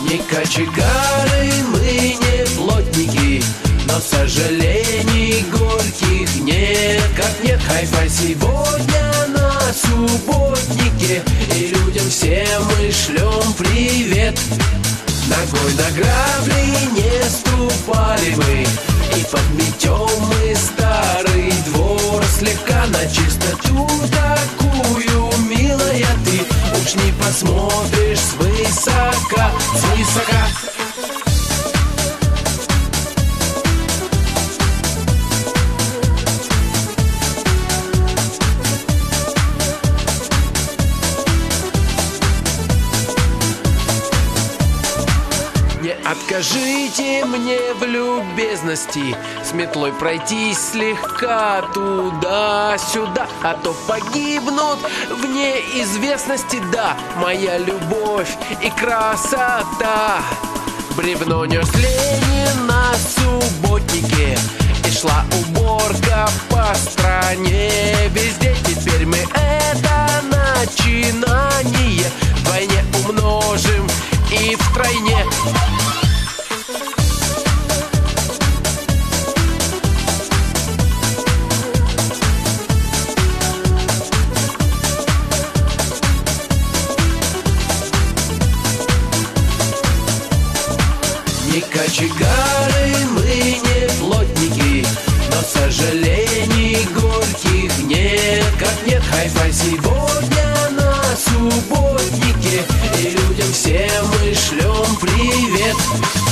Не кочегары, мы не плотники, но сожалений горьких нет, как нет. Хай-фай сегодня на субботнике, и людям всем мы шлем привет. Ногой на грабли не ступали мы, и подметем мы старый двор слегка на чистоту такую, милая, ты уж не посмотришь свысока, свысока. Не откажите мне в любезности с метлой пройтись слегка туда-сюда, а то погибнут в неизвестности. Да, моя любовь и красота. Бревно нес Ленин на субботнике, и шла уборка по стране везде. Теперь мы это начинание вдвойне умножим и втройне. Не кочегары, мы не плотники, но сожалений горьких нет, как нет. Хай-фай сегодня на субботнике, и людям всем мы шлем привет.